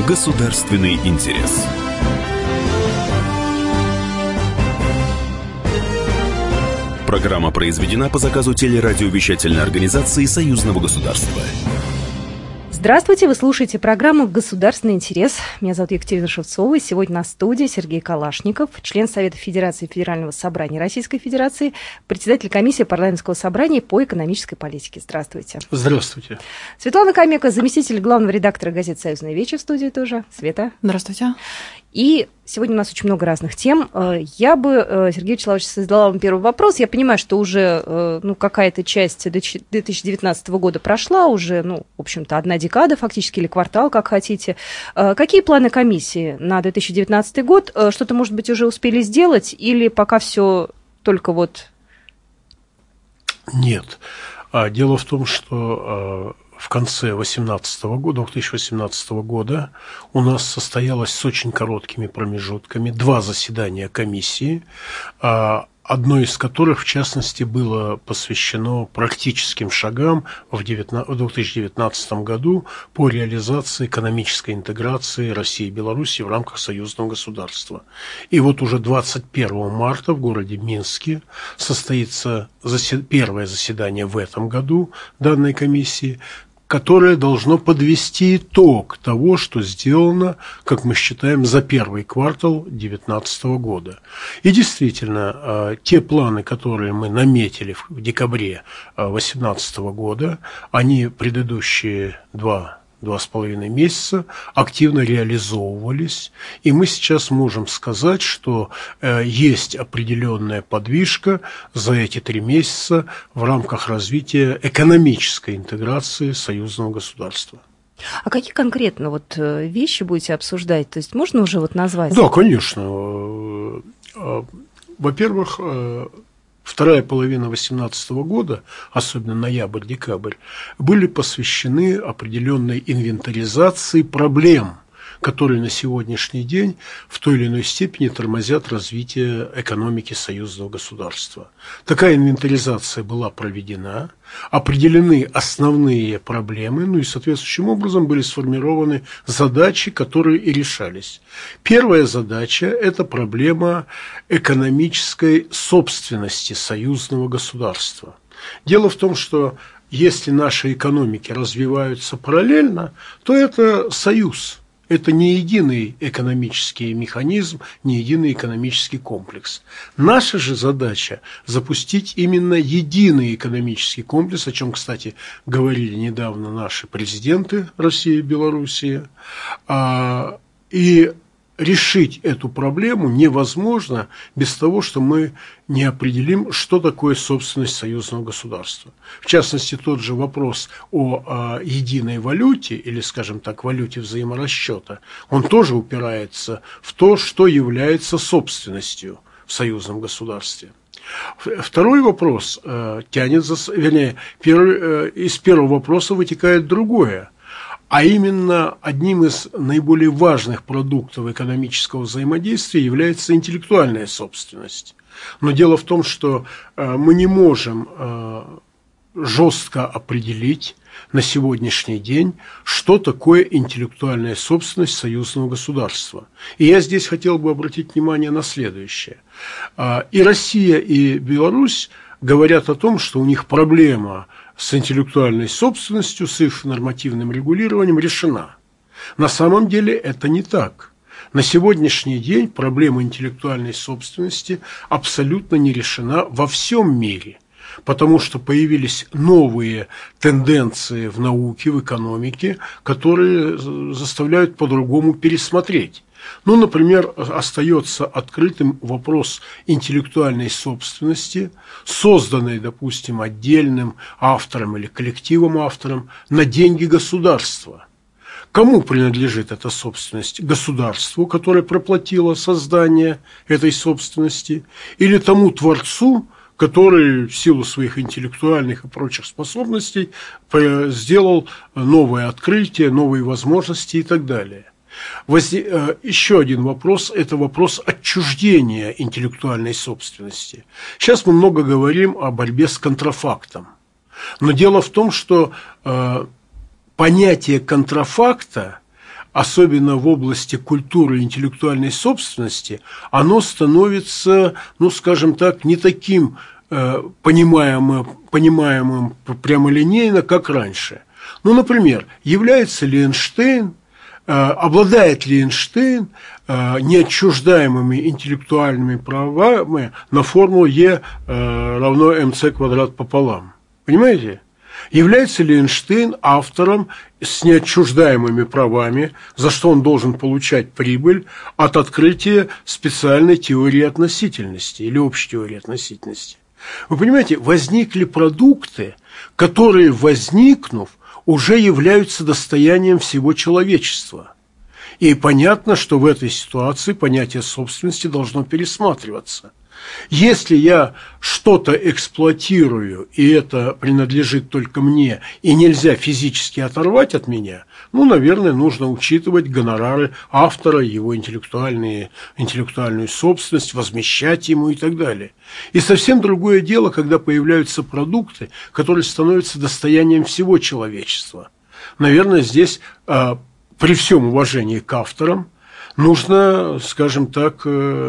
Государственный интерес. Программа произведена по заказу телерадиовещательной организации Союзного государства. Здравствуйте, вы слушаете программу «Государственный интерес». Меня зовут Екатерина Шевцова, и сегодня на студии Сергей Калашников, член Совета Федерации Федерального собрания Российской Федерации, председатель комиссии парламентского собрания по экономической политике. Здравствуйте. Здравствуйте. Светлана Камека, заместитель главного редактора газеты «Союзная Вече» в студии тоже. Света. Здравствуйте. И сегодня у нас очень много разных тем. Я бы, Сергей Вячеславович, задала вам первый вопрос. Я понимаю, что уже какая-то часть 2019 года прошла, уже, в общем-то, одна декада фактически, или квартал, как хотите. Какие планы комиссии на 2019 год? Что-то, может быть, уже успели сделать, или пока все только вот... Нет. Дело в том, что... В конце 2018 года у нас состоялось с очень короткими промежутками 2 заседания комиссии, одно из которых, в частности, было посвящено практическим шагам в 2019 году по реализации экономической интеграции России и Беларуси в рамках союзного государства. И вот уже 21 марта в городе Минске состоится первое заседание в этом году данной комиссии, которое должно подвести итог того, что сделано, как мы считаем, за первый квартал 2019 года. И действительно, те планы, которые мы наметили в декабре 2018 года, они предыдущие 2,5 месяца активно реализовывались, и мы сейчас можем сказать, что есть определенная подвижка за эти 3 месяца в рамках развития экономической интеграции союзного государства. А какие конкретно вещи будете обсуждать? То есть можно уже назвать? Да, конечно. Во-первых, вторая половина 2018 года, особенно ноябрь-декабрь, были посвящены определенной инвентаризации проблем, которые на сегодняшний день в той или иной степени тормозят развитие экономики союзного государства. Такая инвентаризация была проведена, определены основные проблемы, и соответствующим образом были сформированы задачи, которые и решались. Первая задача – это проблема экономической собственности союзного государства. Дело в том, что если наши экономики развиваются параллельно, то это союз. Это не единый экономический механизм, не единый экономический комплекс. Наша же задача – запустить именно единый экономический комплекс, о чем, кстати, говорили недавно наши президенты России и Белоруссии. И решить эту проблему невозможно без того, что мы не определим, что такое собственность союзного государства. В частности, тот же вопрос о единой валюте, или, скажем так, валюте взаиморасчета, он тоже упирается в то, что является собственностью в союзном государстве. Второй вопрос из первого вопроса вытекает другое. А именно, одним из наиболее важных продуктов экономического взаимодействия является интеллектуальная собственность. Но дело в том, что мы не можем жестко определить на сегодняшний день, что такое интеллектуальная собственность союзного государства. И я здесь хотел бы обратить внимание на следующее. И Россия, и Беларусь говорят о том, что у них проблема с интеллектуальной собственностью, с их нормативным регулированием решена. На самом деле это не так. На сегодняшний день проблема интеллектуальной собственности абсолютно не решена во всем мире, потому что появились новые тенденции в науке, в экономике, которые заставляют по-другому пересмотреть. Например, остается открытым вопрос интеллектуальной собственности, созданной, допустим, отдельным автором или коллективом автором на деньги государства. Кому принадлежит эта собственность? Государству, которое проплатило создание этой собственности, или тому творцу, который в силу своих интеллектуальных и прочих способностей сделал новое открытие, новые возможности и так далее. Еще один вопрос – это вопрос отчуждения интеллектуальной собственности. Сейчас мы много говорим о борьбе с контрафактом. Но дело в том, что понятие контрафакта, особенно в области культуры и интеллектуальной собственности, оно становится, ну, скажем так, не таким понимаемым прямолинейно, как раньше. Ну, например, обладает ли Эйнштейн неотчуждаемыми интеллектуальными правами на формулу Е равно МЦ квадрат пополам? Понимаете? Является ли Эйнштейн автором с неотчуждаемыми правами, за что он должен получать прибыль от открытия специальной теории относительности или общей теории относительности? Вы понимаете, возникли продукты, которые, возникнув, уже являются достоянием всего человечества. И понятно, что в этой ситуации понятие собственности должно пересматриваться. Если я что-то эксплуатирую, и это принадлежит только мне, и нельзя физически оторвать от меня, ну, наверное, нужно учитывать гонорары автора, его интеллектуальную собственность, возмещать ему и так далее. И совсем другое дело, когда появляются продукты, которые становятся достоянием всего человечества. Наверное, здесь, при всем уважении к авторам, нужно, скажем так,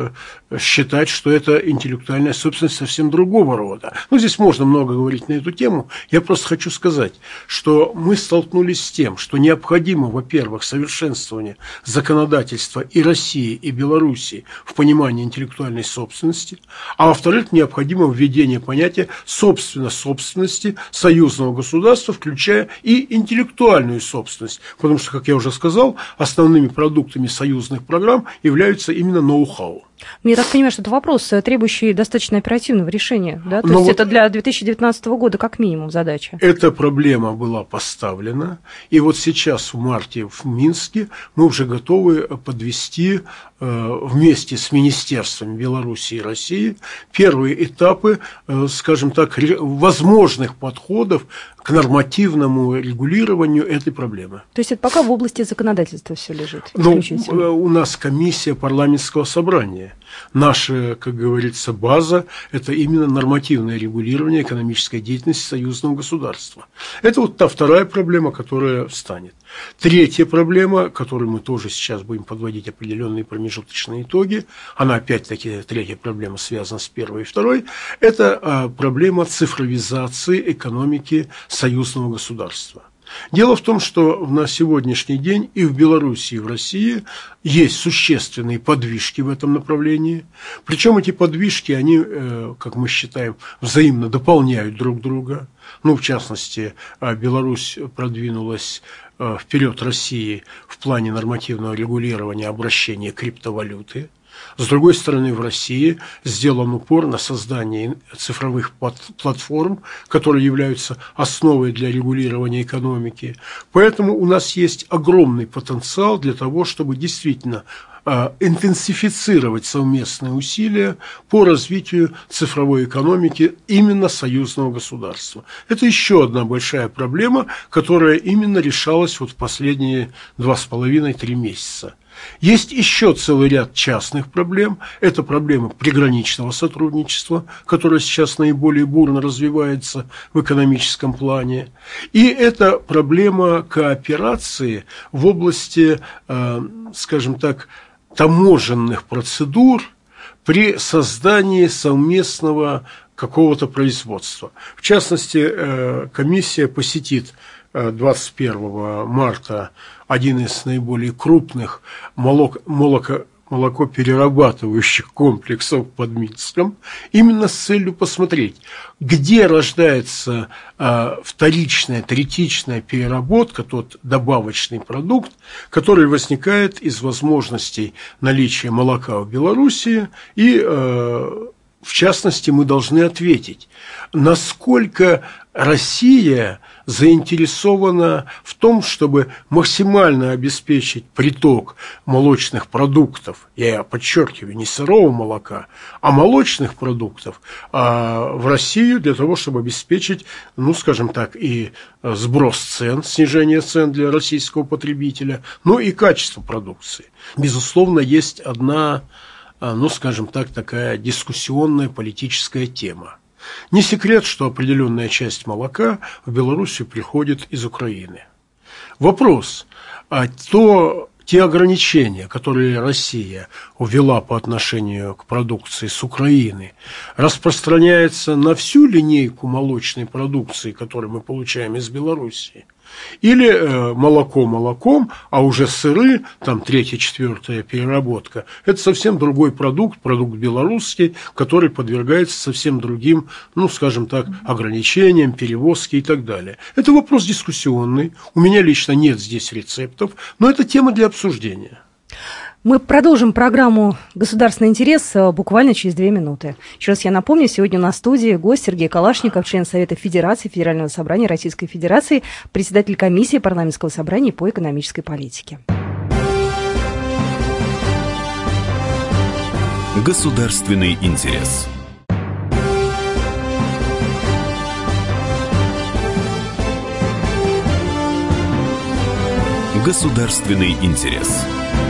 считать, что это интеллектуальная собственность совсем другого рода. Ну, здесь можно много говорить на эту тему. Я просто хочу сказать, что мы столкнулись с тем, что необходимо, во-первых, совершенствование законодательства и России, и Белоруссии в понимании интеллектуальной собственности, а во-вторых, необходимо введение понятия собственности союзного государства, включая и интеллектуальную собственность. Потому что, как я уже сказал, основными продуктами союзных программ являются именно ноу-хау. Я так понимаю, что это вопрос, требующий достаточно оперативного решения, да? То есть это для 2019 года как минимум задача. Эта проблема была поставлена, и вот сейчас в марте в Минске мы уже готовы подвести вместе с министерствами Беларуси и России первые этапы, скажем так, возможных подходов к нормативному регулированию этой проблемы. То есть это пока в области законодательства все лежит? Ну, у нас комиссия парламентского собрания. Наша, как говорится, база – это именно нормативное регулирование экономической деятельности союзного государства. Это вот та вторая проблема, которая встанет. Третья проблема, которой мы тоже сейчас будем подводить определенные промежуточные итоги, она опять-таки, третья проблема связана с первой и второй, это проблема цифровизации экономики союзного государства. Дело в том, что на сегодняшний день и в Беларуси, и в России есть существенные подвижки в этом направлении. Причем эти подвижки, они, как мы считаем, взаимно дополняют друг друга. Ну, в частности, Беларусь продвинулась вперед России в плане нормативного регулирования обращения криптовалюты. С другой стороны, в России сделан упор на создание цифровых платформ, которые являются основой для регулирования экономики. Поэтому у нас есть огромный потенциал для того, чтобы действительно интенсифицировать совместные усилия по развитию цифровой экономики именно союзного государства. Это еще одна большая проблема, которая именно решалась вот в последние 2,5-3 месяца. Есть еще целый ряд частных проблем. Это проблема приграничного сотрудничества, которое сейчас наиболее бурно развивается в экономическом плане. И это проблема кооперации в области, скажем так, таможенных процедур при создании совместного какого-то производства. В частности, комиссия посетит 21 марта один из наиболее крупных молокоперерабатывающих комплексов под Минском, именно с целью посмотреть, где рождается вторичная, третичная переработка, тот добавочный продукт, который возникает из возможностей наличия молока в Белоруссии, и в частности мы должны ответить, насколько Россия заинтересована в том, чтобы максимально обеспечить приток молочных продуктов, я подчеркиваю, не сырого молока, а молочных продуктов в Россию для того, чтобы обеспечить, ну, скажем так, и сброс цен, снижение цен для российского потребителя, ну и качество продукции. Безусловно, есть одна, ну, скажем так, такая дискуссионная политическая тема. Не секрет, что определенная часть молока в Белоруссию приходит из Украины. Вопрос, то те ограничения, которые Россия ввела по отношению к продукции с Украины, распространяются на всю линейку молочной продукции, которую мы получаем из Белоруссии? Или молоко молоком, а уже сыры, там 3-4 переработка, это совсем другой продукт белорусский, который подвергается совсем другим, ну, скажем так, ограничениям, перевозке и так далее. Это вопрос дискуссионный, у меня лично нет здесь рецептов, но это тема для обсуждения. Мы продолжим программу «Государственный интерес» буквально через 2 минуты. Еще раз я напомню, сегодня у нас в студии гость Сергей Калашников, член Совета Федерации Федерального собрания Российской Федерации, председатель комиссии парламентского собрания по экономической политике. Государственный интерес. Государственный интерес.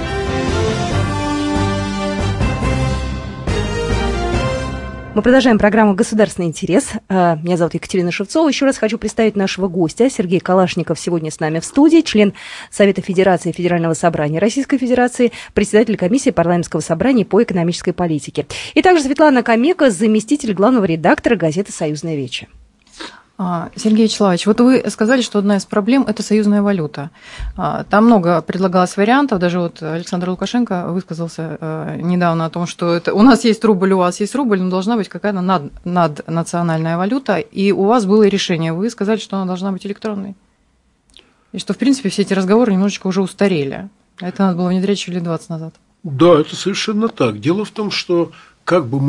Мы продолжаем программу «Государственный интерес». Меня зовут Екатерина Шевцова. Еще раз хочу представить нашего гостя. Сергей Калашников сегодня с нами в студии, член Совета Федерации Федерального собрания Российской Федерации, председатель комиссии парламентского собрания по экономической политике. И также Светлана Камека, заместитель главного редактора газеты «Союзная Вече». Сергей Вячеславович, вот вы сказали, что одна из проблем – это союзная валюта. Там много предлагалось вариантов, даже вот Александр Лукашенко высказался недавно о том, что это, у нас есть рубль, у вас есть рубль, но должна быть какая-то наднациональная валюта, и у вас было решение, вы сказали, что она должна быть электронной. И что, в принципе, все эти разговоры немножечко уже устарели. Это надо было внедрять еще лет 20 назад. Да, это совершенно так. Дело в том, что как бы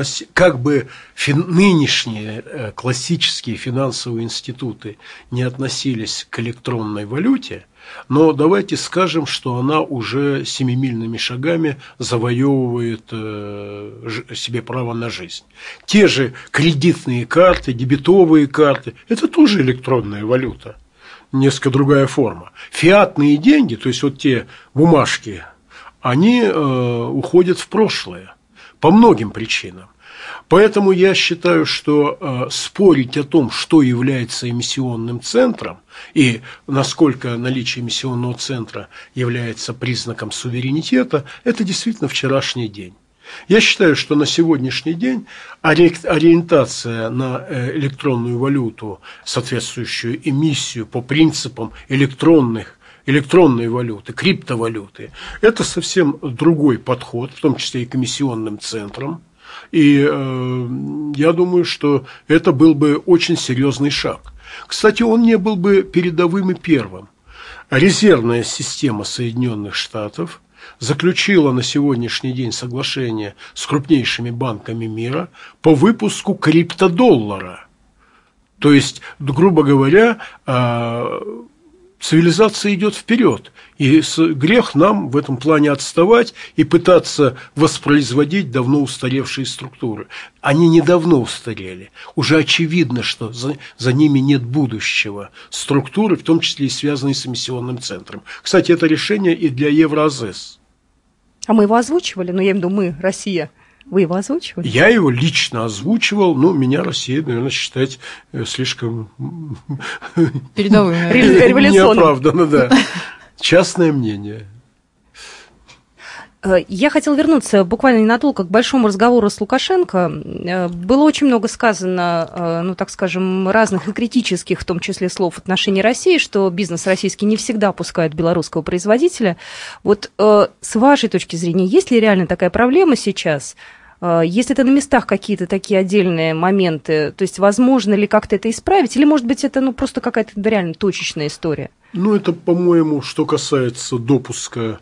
нынешние классические финансовые институты не относились к электронной валюте, но давайте скажем, что она уже семимильными шагами завоевывает себе право на жизнь. Те же кредитные карты, дебетовые карты – это тоже электронная валюта, несколько другая форма. Фиатные деньги, то есть вот те бумажки, они уходят в прошлое. По многим причинам. Поэтому я считаю, что спорить о том, что является эмиссионным центром и насколько наличие эмиссионного центра является признаком суверенитета, это действительно вчерашний день. Я считаю, что на сегодняшний день ориентация на электронную валюту, соответствующую эмиссию по принципам электронной валюты, криптовалюты, это совсем другой подход, в том числе и к эмиссионным центрам. И я думаю, что это был бы очень серьезный шаг. Кстати, он не был бы передовым и первым. Резервная система Соединенных Штатов заключила на сегодняшний день соглашение с крупнейшими банками мира по выпуску криптодоллара. То есть, грубо говоря, цивилизация идет вперед, и грех нам в этом плане отставать и пытаться воспроизводить давно устаревшие структуры. Они недавно устарели. Уже очевидно, что за ними нет будущего. Структуры, в том числе и связанные с эмиссионным центром. Кстати, это решение и для Евразес. А мы его озвучивали? Ну, я имею в виду мы, Россия. Вы его озвучивали? Я его лично озвучивал, но меня Россия, наверное, считать слишком передовым, революционным. Неоправданно, да. Частное мнение. Я хотела вернуться буквально ненадолго к большому разговору с Лукашенко. Было очень много сказано, ну, так скажем, разных и критических, в том числе, слов в отношении России, что бизнес российский не всегда пускает белорусского производителя. Вот с вашей точки зрения, есть ли реально такая проблема сейчас? Есть ли это на местах какие-то такие отдельные моменты? То есть, возможно ли как-то это исправить? Или, может быть, это просто какая-то реально точечная история? Ну, это, по-моему, что касается допуска,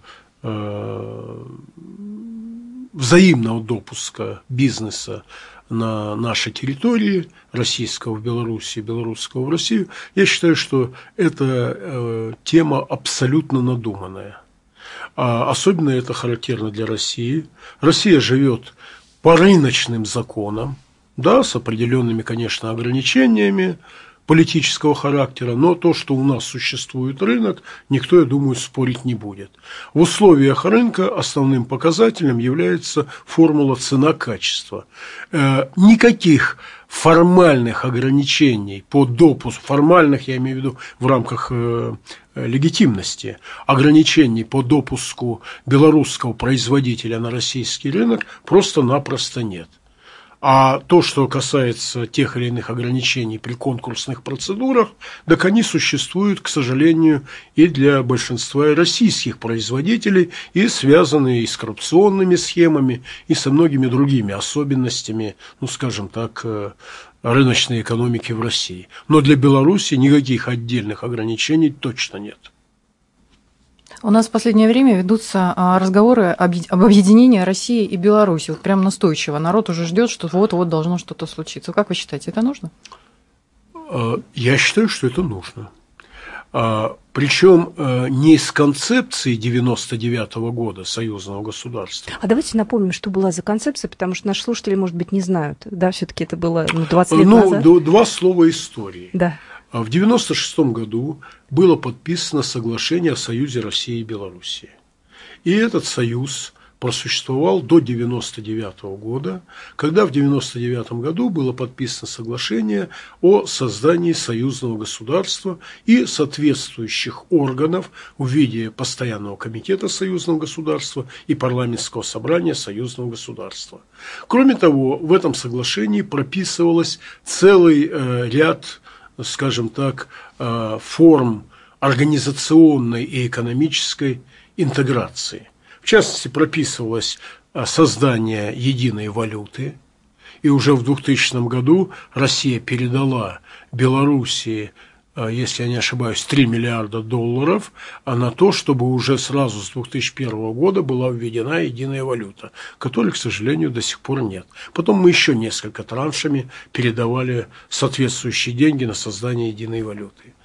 взаимного допуска бизнеса на нашей территории, российского в Беларуси, белорусского в Россию, я считаю, что эта тема абсолютно надуманная. Особенно это характерно для России. Россия живет по рыночным законам, да, с определенными, конечно, ограничениями, политического характера, но то, что у нас существует рынок, никто, я думаю, спорить не будет. В условиях рынка основным показателем является формула цена-качество. Никаких формальных ограничений по допуску, формальных, я имею в виду в рамках легитимности, ограничений по допуску белорусского производителя на российский рынок просто-напросто нет. А то, что касается тех или иных ограничений при конкурсных процедурах, так они существуют, к сожалению, и для большинства российских производителей, и связаны и с коррупционными схемами, и со многими другими особенностями, ну, скажем так, рыночной экономики в России. Но для Беларуси никаких отдельных ограничений точно нет. У нас в последнее время ведутся разговоры об объединении России и Беларуси. Вот прям настойчиво. Народ уже ждет, что вот-вот должно что-то случиться. Как вы считаете, это нужно? Я считаю, что это нужно. Причем не из концепции 1999 года союзного государства. А давайте напомним, что была за концепция, потому что наши слушатели, может быть, не знают. Да, все-таки это было 20 лет назад. Два слова истории. Да. В 1996 году было подписано соглашение о союзе России и Белоруссии. И этот союз просуществовал до 1999 года, когда в 1999 году было подписано соглашение о создании союзного государства и соответствующих органов в виде постоянного комитета союзного государства и парламентского собрания союзного государства. Кроме того, в этом соглашении прописывалось целый ряд, скажем так, форм организационной и экономической интеграции. В частности, прописывалось создание единой валюты, и уже в 2000 году Россия передала Белоруссии, если я не ошибаюсь, $3 миллиарда на то, чтобы уже сразу с 2001 года была введена единая валюта, которой, к сожалению, до сих пор нет. Потом мы еще несколько траншами передавали соответствующие деньги на создание единой валюты.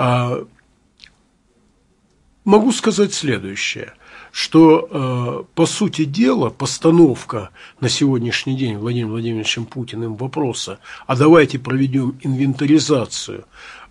Могу сказать следующее, что, по сути дела, постановка на сегодняшний день Владимиром Владимировичем Путиным вопроса, а давайте проведем инвентаризацию,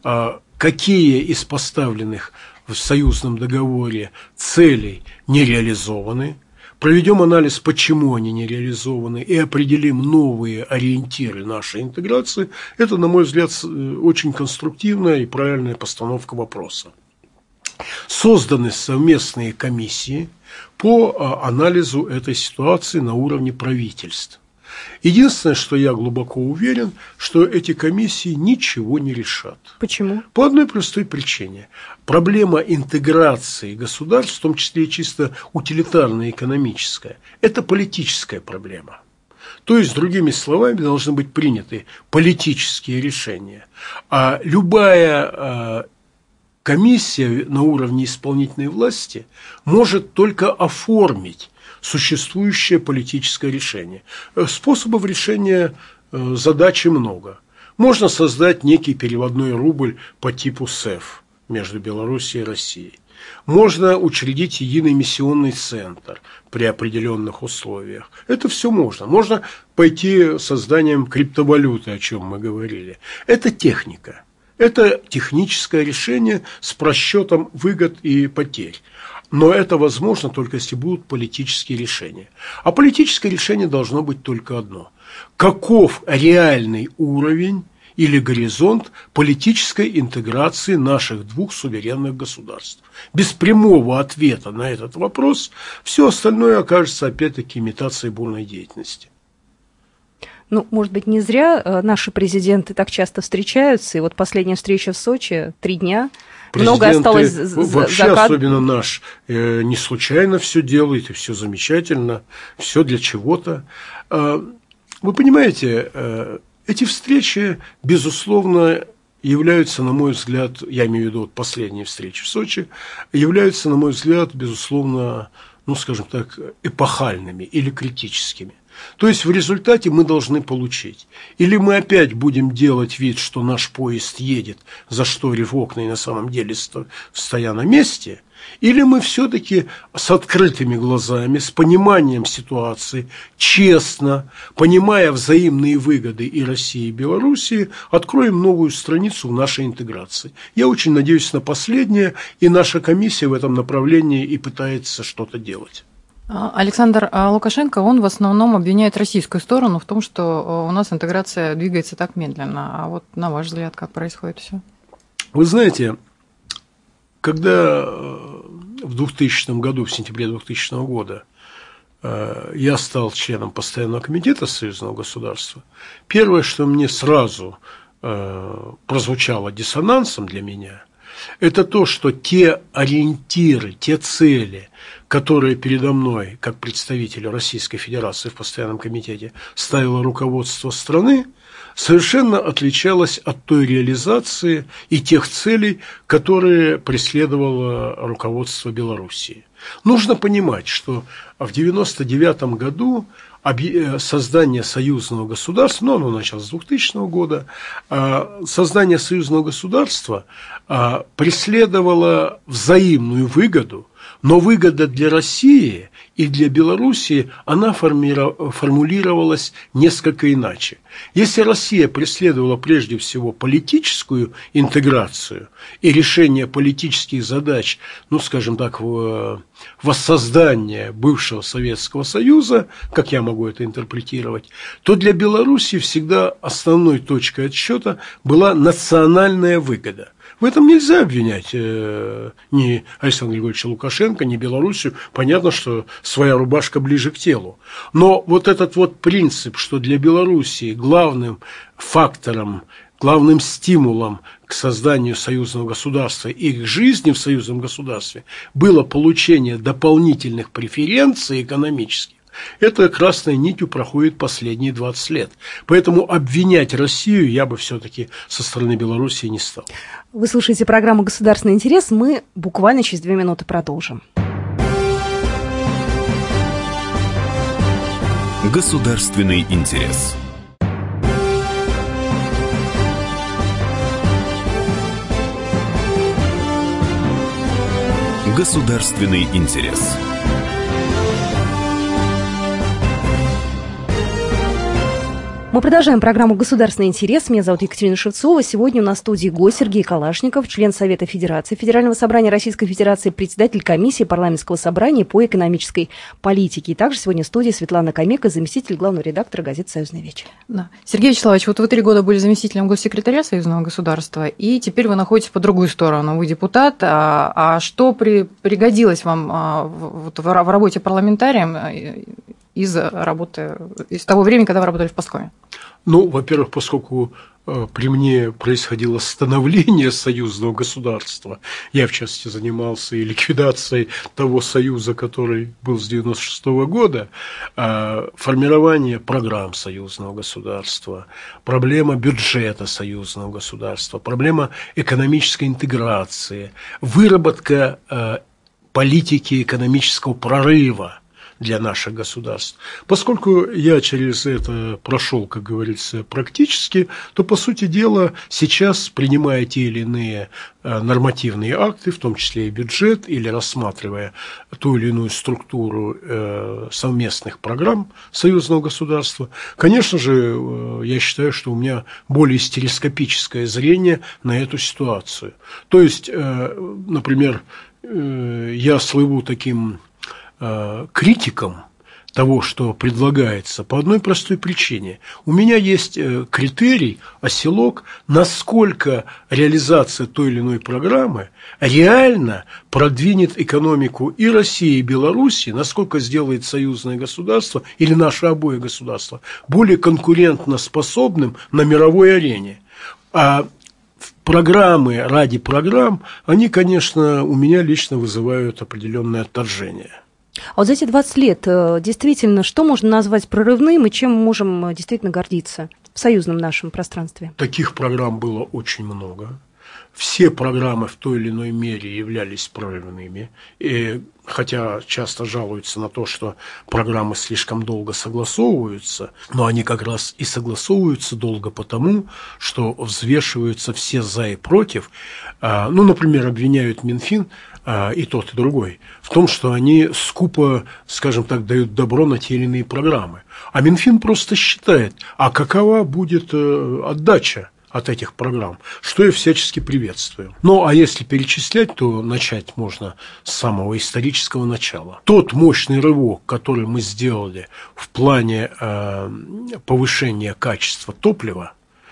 какие из поставленных в союзном договоре целей не реализованы, проведем анализ, почему они не реализованы, и определим новые ориентиры нашей интеграции, это, на мой взгляд, очень конструктивная и правильная постановка вопроса. Созданы совместные комиссии по анализу этой ситуации на уровне правительств. Единственное, что я глубоко уверен, что эти комиссии ничего не решат. Почему? По одной простой причине. Проблема интеграции государств, в том числе и чисто утилитарная, экономическая, это политическая проблема. То есть, другими словами, должны быть приняты политические решения. А любая комиссия на уровне исполнительной власти может только оформить существующее политическое решение. Способов решения задачи много. Можно создать некий переводной рубль по типу СЭФ между Белоруссией и Россией. Можно учредить единый миссионный центр при определенных условиях. Это все можно. Можно пойти созданием криптовалюты, о чем мы говорили. Это техника. Это техническое решение с просчетом выгод и потерь. Но это возможно только если будут политические решения. А политическое решение должно быть только одно. Каков реальный уровень или горизонт политической интеграции наших двух суверенных государств? Без прямого ответа на этот вопрос все остальное окажется опять-таки имитацией бурной деятельности. Ну, может быть, не зря наши президенты так часто встречаются, и вот последняя встреча в Сочи 3 дня. Много осталось вообще, особенно наш, не случайно все делает, и все замечательно, все для чего-то. Вы понимаете, эти встречи, безусловно, являются, на мой взгляд, я имею в виду вот последние встречи в Сочи, являются, на мой взгляд, безусловно, ну, скажем так, эпохальными или критическими. То есть в результате мы должны получить. Или мы опять будем делать вид, что наш поезд едет, зашторив окна и на самом деле стоя на месте, Или мы все-таки с открытыми глазами, с пониманием ситуации, честно, понимая взаимные выгоды и России, и Белоруссии, откроем новую страницу в нашей интеграции. Я очень надеюсь на последнее, и наша комиссия в этом направлении и пытается что-то делать. Александр Лукашенко, он в основном обвиняет российскую сторону в том, что у нас интеграция двигается так медленно. А вот на ваш взгляд, как происходит все? Вы знаете, когда в 2000 году, в сентябре 2000 года, я стал членом постоянного комитета союзного государства, первое, что мне сразу прозвучало диссонансом для меня, это то, что те ориентиры, те цели, которые передо мной, как представителю Российской Федерации в постоянном комитете, ставило руководство страны, совершенно отличалось от той реализации и тех целей, которые преследовало руководство Белоруссии. Нужно понимать, что в 1999 году создание союзного государства, ну, оно началось с 2000 года, создание союзного государства преследовало взаимную выгоду, но выгода для России и для Белоруссии, она формулировалась несколько иначе. Если Россия преследовала прежде всего политическую интеграцию и решение политических задач, ну, скажем так, воссоздание бывшего Советского Союза, как я могу это интерпретировать, то для Белоруссии всегда основной точкой отсчета была национальная выгода. В этом нельзя обвинять ни Александра Григорьевича Лукашенко, ни Белоруссию. Понятно, что своя рубашка ближе к телу. Но вот этот вот принцип, что для Белоруссии главным фактором, главным стимулом к созданию союзного государства и к жизни в союзном государстве было получение дополнительных преференций экономических, это красной нитью проходит последние 20 лет. Поэтому обвинять Россию я бы все-таки со стороны Белоруссии не стал. Вы слушаете программу «Государственный интерес». Мы буквально через 2 минуты продолжим. Государственный интерес. Государственный интерес. Мы продолжаем программу «Государственный интерес». Меня зовут Екатерина Шевцова. Сегодня у нас в студии гость Сергей Калашников, член Совета Федерации, Федерального собрания Российской Федерации, председатель комиссии парламентского собрания по экономической политике. И также сегодня в студии Светлана Камека, заместитель главного редактора газеты «Союзный вечер». Да. Сергей Вячеславович, вот вы 3 года были заместителем госсекретаря Союзного государства, и теперь вы находитесь по другую сторону. Вы депутат. А что пригодилось вам в работе парламентарием из того времени, когда вы работали в Поскоме? Ну, во-первых, поскольку при мне происходило становление союзного государства, я, в частности, занимался и ликвидацией того союза, который был с 1996 года, формирование программ союзного государства, проблема бюджета союзного государства, проблема экономической интеграции, выработка политики экономического прорыва для наших государств. Поскольку я через это прошел, как говорится, практически, то, по сути дела, сейчас, принимая те или иные нормативные акты, в том числе и бюджет, или рассматривая ту или иную структуру совместных программ союзного государства, конечно же, я считаю, что у меня более стереоскопическое зрение на эту ситуацию. То есть, например, я слыву таким критиком того, что предлагается, по одной простой причине. У меня есть критерий, оселок, насколько реализация той или иной программы реально продвинет экономику и России, и Белоруссии, насколько сделает союзное государство или наше обои государства более конкурентоспособным на мировой арене. А программы ради программ, они, конечно, у меня лично вызывают определенное отторжение. А вот за эти 20 лет действительно, что можно назвать прорывным и чем мы можем действительно гордиться в союзном нашем пространстве? Таких программ было очень много. Все программы в той или иной мере являлись прорывными. И хотя часто жалуются на то, что программы слишком долго согласовываются, но они как раз и согласовываются долго потому, что взвешиваются все за и против. Ну, например, обвиняют Минфин и тот, и другой, в том, что они скупо, скажем так, дают добро на те или иные программы. А Минфин просто считает, а какова будет отдача от этих программ, что я всячески приветствую. Ну, а если перечислять, то начать можно с самого исторического начала. Тот мощный рывок, который мы сделали в плане повышения качества топлива,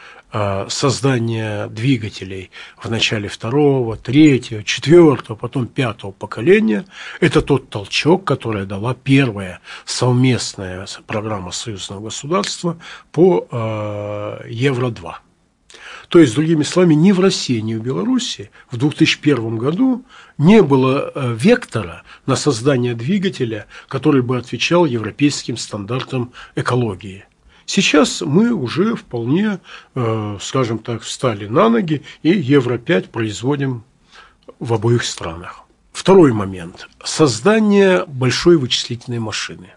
создания двигателей в начале 2-го, 3-го, 4-го, потом 5-го поколения, это тот толчок, который дала первая совместная программа союзного государства по Евро-2. То есть, другими словами, ни в России, ни в Беларуси в 2001 году не было вектора на создание двигателя, который бы отвечал европейским стандартам экологии. Сейчас мы уже вполне, скажем так, встали на ноги и Евро-5 производим в обоих странах. Второй момент – создание большой вычислительной машины.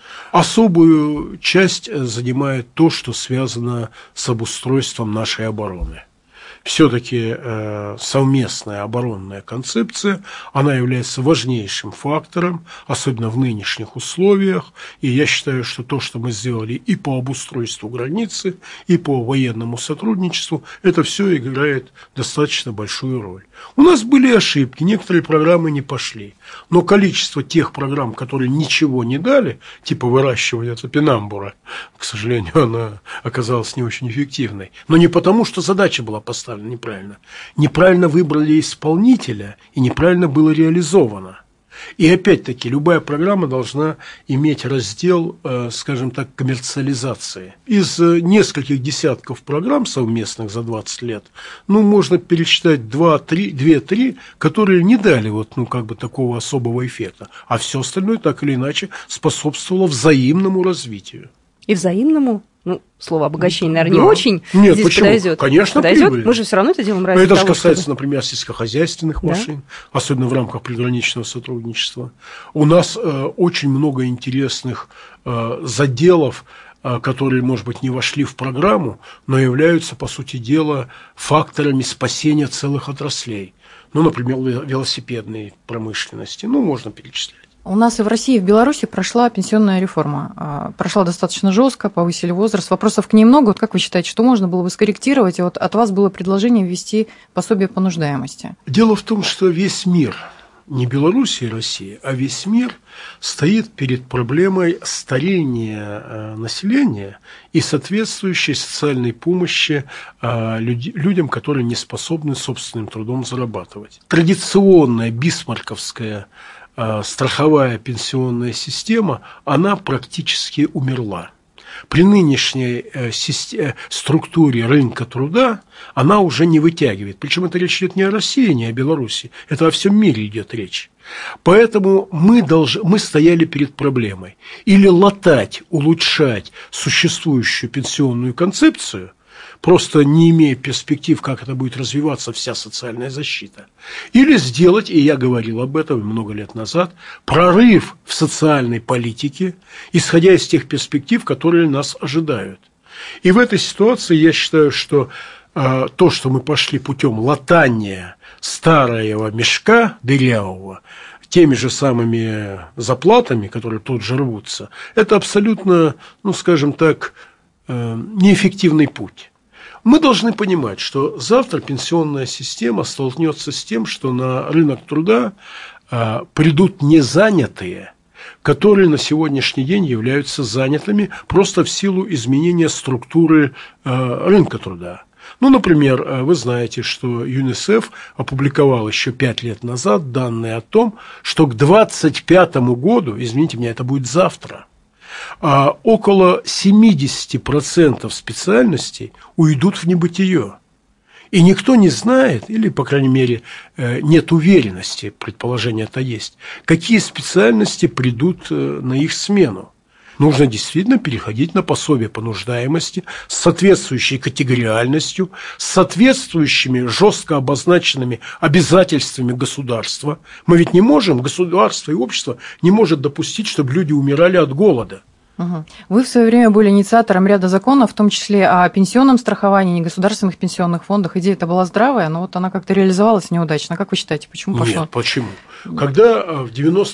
Особую часть занимает то, что связано с обустройством нашей обороны. Все-таки совместная оборонная концепция, она является важнейшим фактором, особенно в нынешних условиях. И я считаю, что то, что мы сделали и по обустройству границы, и по военному сотрудничеству, это все играет достаточно большую роль. У нас были ошибки, некоторые программы не пошли. Но количество тех программ, которые ничего не дали, типа выращивания топинамбура, к сожалению, она оказалась не очень эффективной. Но не потому, что задача была поставлена неправильно. Неправильно выбрали исполнителя, и неправильно было реализовано. И опять-таки, любая программа должна иметь раздел, скажем так, коммерциализации. Из нескольких десятков программ совместных за 20 лет, можно пересчитать 2-3, которые не дали такого особого эффекта. А все остальное так или иначе способствовало взаимному развитию. И взаимному? Слово обогащение, наверное, не очень. Нет, здесь почему? Подойдет. Конечно, подойдет. Мы же все равно это делаем ради это того, же касается, чтобы... например, сельскохозяйственных машин, особенно в рамках приграничного сотрудничества. У нас очень много интересных заделов, которые, может быть, не вошли в программу, но являются, по сути дела, факторами спасения целых отраслей. Например, велосипедной промышленности. Можно перечислять. У нас и в России, и в Беларуси прошла пенсионная реформа. Прошла достаточно жестко, повысили возраст. Вопросов к ней много. Как вы считаете, что можно было бы скорректировать? И от вас было предложение ввести пособие по нуждаемости. Дело в том, что весь мир, не Беларусь и Россия, а весь мир стоит перед проблемой старения населения и соответствующей социальной помощи людям, которые не способны собственным трудом зарабатывать. Традиционная бисмарковская страховая пенсионная система, она практически умерла. При нынешней структуре рынка труда она уже не вытягивает. Причем это речь идет не о России, не о Беларуси. Это о всем мире идет речь. Поэтому мы стояли перед проблемой. Или латать, улучшать существующую пенсионную концепцию, просто не имея перспектив, как это будет развиваться вся социальная защита. Или сделать, и я говорил об этом много лет назад, прорыв в социальной политике, исходя из тех перспектив, которые нас ожидают. И в этой ситуации я считаю, что то, что мы пошли путем латания старого мешка дырявого, теми же самыми заплатами, которые тут же рвутся, это абсолютно, скажем так, неэффективный путь. Мы должны понимать, что завтра пенсионная система столкнется с тем, что на рынок труда придут незанятые, которые на сегодняшний день являются занятыми просто в силу изменения структуры рынка труда. Например, вы знаете, что ЮНИСЕФ опубликовал еще 5 лет назад данные о том, что к 2025 году, извините меня, это будет завтра, около 70% специальностей уйдут в небытие. И никто не знает, или, по крайней мере, нет уверенности, предположение-то есть, какие специальности придут на их смену. Нужно действительно переходить на пособие по нуждаемости с соответствующей категориальностью, с соответствующими жестко обозначенными обязательствами государства. Мы ведь не можем, государство и общество не может допустить, чтобы люди умирали от голода. Угу. Вы в свое время были инициатором ряда законов, в том числе о пенсионном страховании, негосударственных пенсионных фондах. Идея эта была здравая, но вот она как-то реализовалась неудачно. Как вы считаете, почему пошло? Нет, почему? Когда в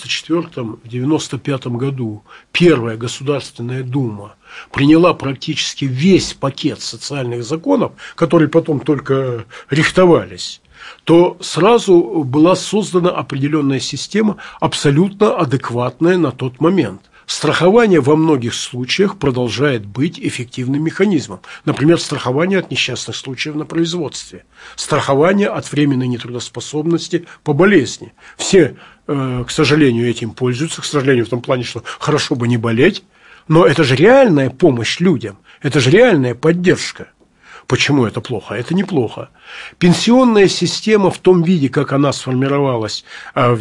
1994-1995 году Первая Государственная Дума приняла практически весь пакет социальных законов, которые потом только рихтовались, то сразу была создана определенная система, абсолютно адекватная на тот момент. Страхование во многих случаях продолжает быть эффективным механизмом. Например, страхование от несчастных случаев на производстве, страхование от временной нетрудоспособности по болезни. Все, к сожалению, этим пользуются, к сожалению, в том плане, что хорошо бы не болеть, но это же реальная помощь людям, это же реальная поддержка. Почему это плохо? Это неплохо. Пенсионная система в том виде, как она сформировалась в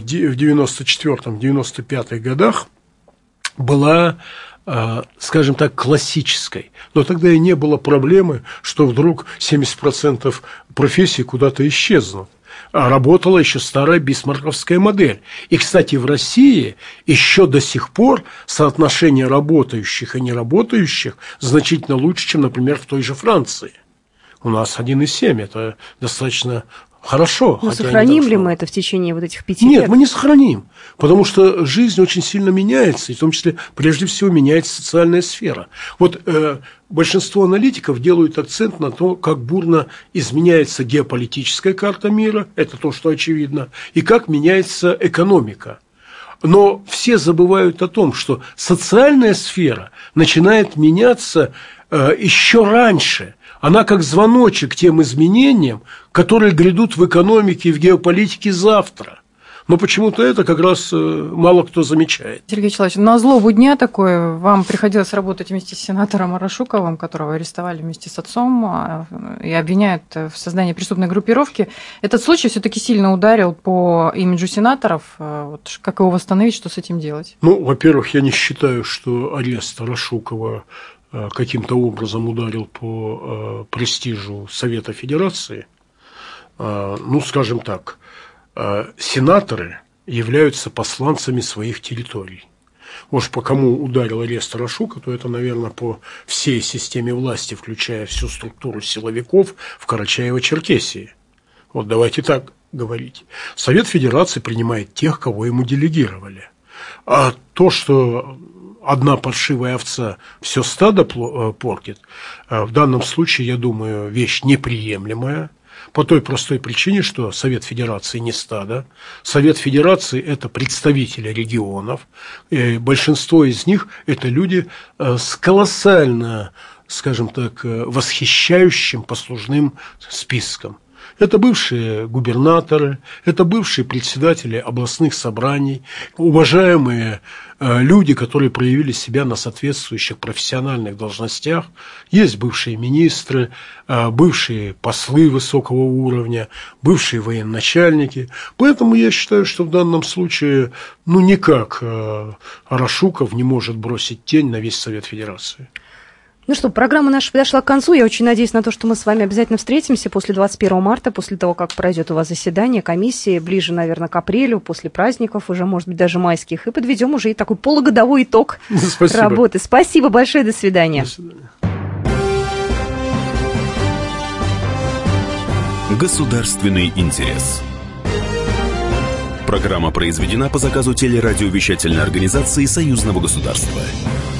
1994-1995 годах, была, скажем так, классической. Но тогда и не было проблемы, что вдруг 70% профессий куда-то исчезнут. Работала еще старая бисмарковская модель. И, кстати, в России еще до сих пор соотношение работающих и неработающих значительно лучше, чем, например, в той же Франции. У нас 1,7. Это достаточно хорошо. Но сохраним ли мы это в течение вот этих 5 лет? Нет, мы не сохраним, потому что жизнь очень сильно меняется, и в том числе, прежде всего, меняется социальная сфера. Вот большинство аналитиков делают акцент на то, как бурно изменяется геополитическая карта мира, это то, что очевидно, и как меняется экономика. Но все забывают о том, что социальная сфера начинает меняться еще раньше. Она как звоночек к тем изменениям, которые грядут в экономике и в геополитике завтра. Но почему-то это как раз мало кто замечает. Сергей Вячеславович, на злобу дня такое вам приходилось работать вместе с сенатором Арашуковым, которого арестовали вместе с отцом и обвиняют в создании преступной группировки. Этот случай все-таки сильно ударил по имиджу сенаторов. Вот как его восстановить, что с этим делать? Ну, во-первых, я не считаю, что арест Арашукова каким-то образом ударил по престижу Совета Федерации. Ну, скажем так, сенаторы являются посланцами своих территорий. Может, по кому ударил арест Арашука, то это, наверное, по всей системе власти, включая всю структуру силовиков в Карачаево-Черкесии. Вот давайте так говорить. Совет Федерации принимает тех, кого ему делегировали. А то, что одна паршивая овца все стадо портит, в данном случае, я думаю, вещь неприемлемая. По той простой причине, что Совет Федерации не стадо. Совет Федерации – это представители регионов. И большинство из них – это люди с колоссально, скажем так, восхищающим послужным списком. Это бывшие губернаторы, это бывшие председатели областных собраний, уважаемые люди, которые проявили себя на соответствующих профессиональных должностях. Есть бывшие министры, бывшие послы высокого уровня, бывшие военачальники. Поэтому я считаю, что в данном случае никак Арашуков не может бросить тень на весь Совет Федерации. Ну что, программа наша подошла к концу. Я очень надеюсь на то, что мы с вами обязательно встретимся после 21 марта, после того, как пройдет у вас заседание комиссии, ближе, наверное, к апрелю, после праздников, уже, может быть, даже майских, и подведем уже и такой полугодовой итог работы. Спасибо большое, до свидания. До свидания. Государственный интерес. Программа произведена по заказу телерадиовещательной организации Союзного государства.